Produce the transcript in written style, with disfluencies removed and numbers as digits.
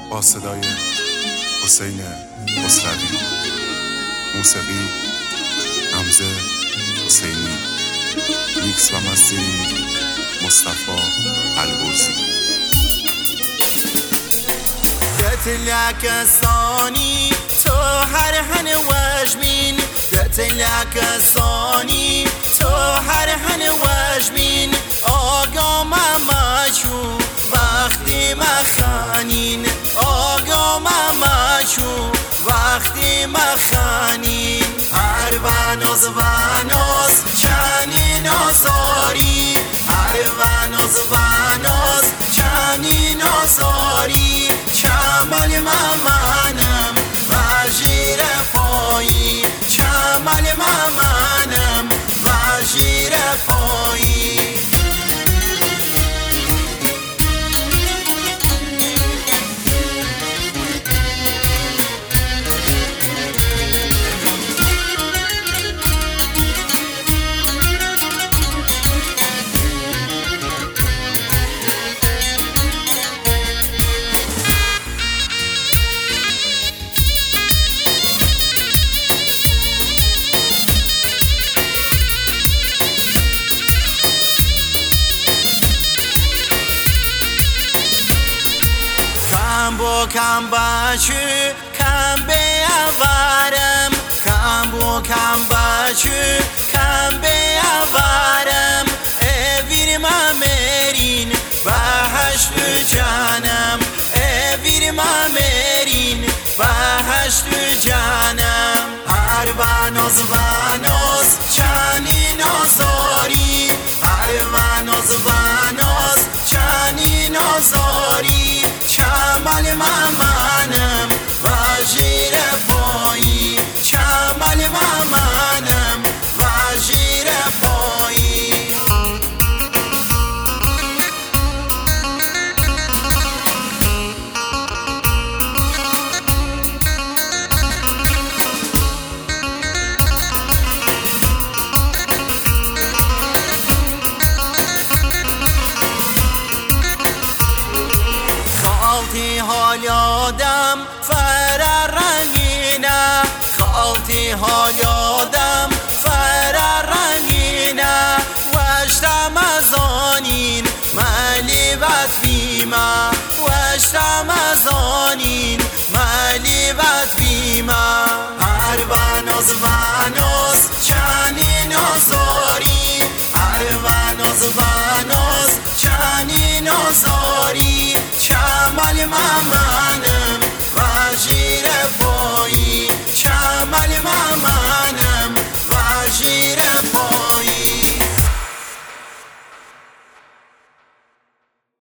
با صدای حسین خسروی، موسیقی حمزه حسینی، میکس و مسترینگ مصطفی البرزی. قتلك الصاني توهر هن وجمين، قتلك الصاني توهر هن وجمين، آقا ما چون وقتی مخانین، آقا ما چون وقتی مخانین، هر وناز وناز چنین آزاری، هر وناز چنین آزاری، چمل ممنم وجیر پایی، چمل ممنم وجیر پایی. کم بچه کم بیاورم، کم بچه کم بیاورم، اویر من مرین بهشت جانم، اویر من مرین بهشت جانم، هر وناز چنین آزاری، هر وناز چنین آزاری، چمل ممنم وجیر پایی، چمل ممنم وجیر پایی. خالتی حال یادم فرار رنگینه، خالتی حال یادم فرار رنگینه، وشتم از آنین ملی بطفیمه، وشتم از آنین ملی بطفیمه، هر وناز چنین آزاری، هر وناز چنین آزاری، چمل ممنم